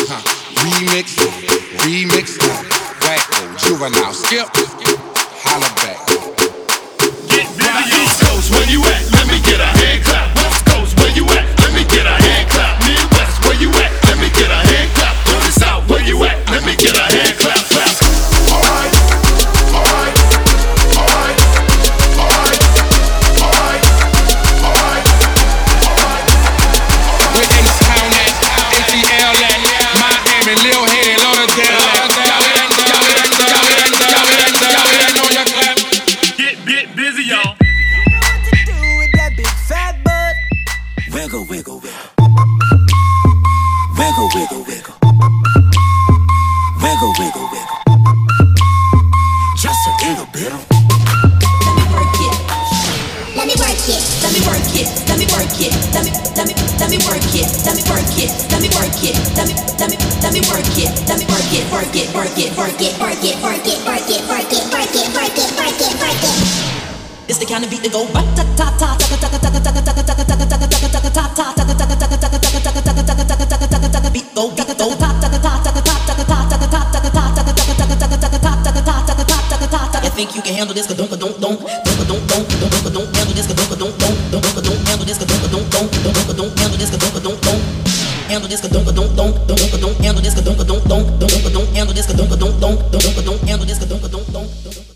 Remix, remix, Wacko, Juvenile, Skip, holla back. Get busy, East Coast, where you at? Let me get a hand clap. West Coast, where you at? Let me get a hand clap. Midwest, where you at? Let me get a hand clap. From the South, where you at? Let me get a hand clap. Clap. Alright, alright, alright, alright, alright, alright, alright. Where H-Town at, ATL at, Miami, Lil Head, Lauderdale at. Get busy, y'all. Wiggle, wiggle, wiggle. Wiggle, wiggle, wiggle. Wiggle, wiggle, wiggle. Just a little bit of. Let me work it. Let me work it. Let me work it. Let me work it. Let me work it. Let me work it. Let me work it. Let me work it. Work it. Work it. Work it. Work it. Work it. Work it. Work it. Work it. Work it. Work it. Work it. It's the kind of beat that go ta ta ta ta ta ta ta ta ta ta ta ta ta I think you can handle this, don't handle this, don't handle this, don't handle this, don't handle this, handle this, don't handle this, don't handle this, don't